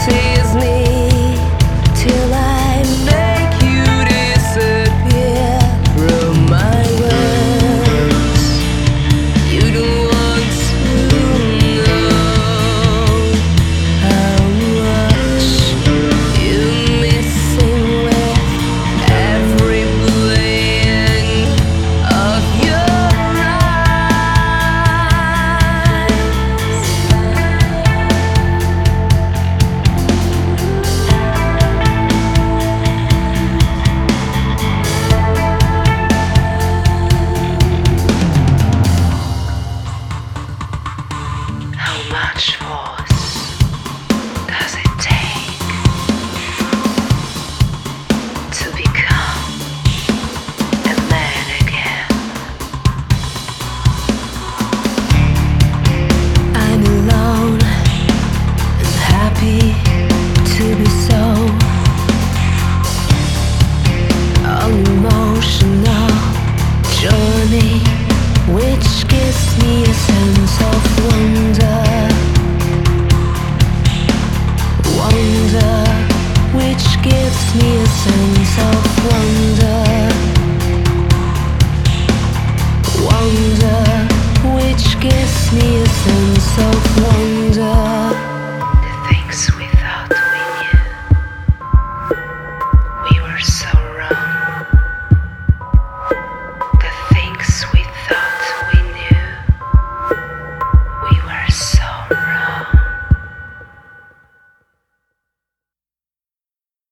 tease me till I make you disappear from my words. You don't want to know how much you're missing with every blink of your How much force does it take to become a man again? I'm alone and happy to be so. An emotional journey which gives me a sense of wonder. Wonder which gives me a sense of wonder. Wonder which gives me a sense of wonder.